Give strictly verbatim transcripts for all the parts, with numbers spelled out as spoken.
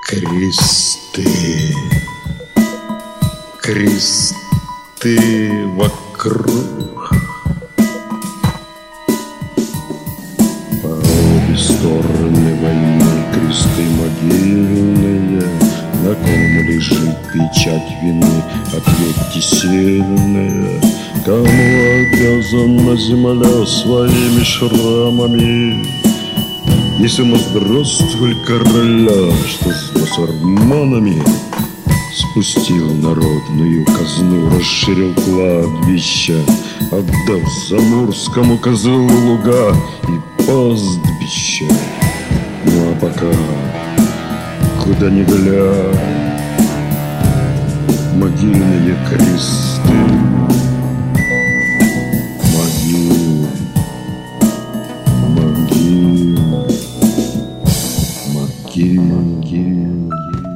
Кресты, кресты вокруг, по обе стороны войны кресты могильные. На ком лежит печать вины, ответьте сильные. Кому обязана земля своими шрамами? Несем здравствуй короля, что с басурманами спустил народную казну, расширил кладбища, отдав заморскому козлу луга и пастбища. Ну а пока, куда ни глянь, могильные кресты, могилы, могилы, могилы.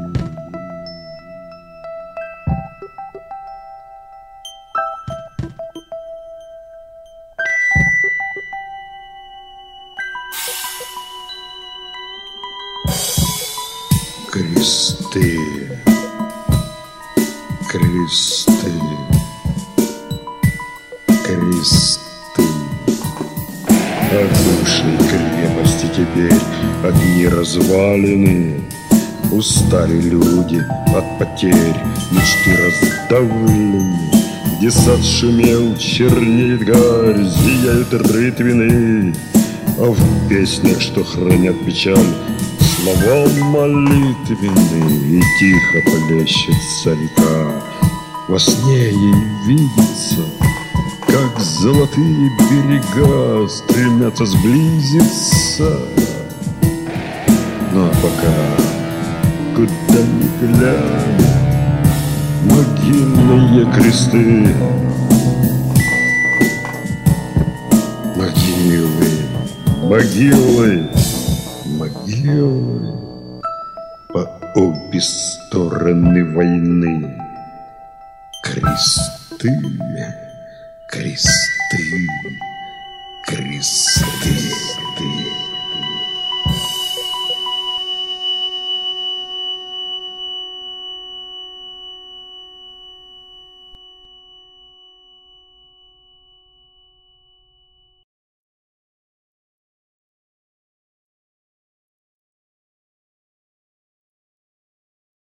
Кресты, кресты, кресты. От бывшей крепости теперь одни развалины. Устали люди от потерь, мечты раздавлены. Где сад шумел, чернеет гарь, зияют рытвины. А в песнях, что хранят печаль, слова молитвенны, и тихо плещется река. Во сне ей видится, как золотые берега стремятся сблизиться. Ну а пока, куда ни глянь, могильные кресты, могилы, могилы, могилы по обе стороны войны. Кресты, кресты, кресты.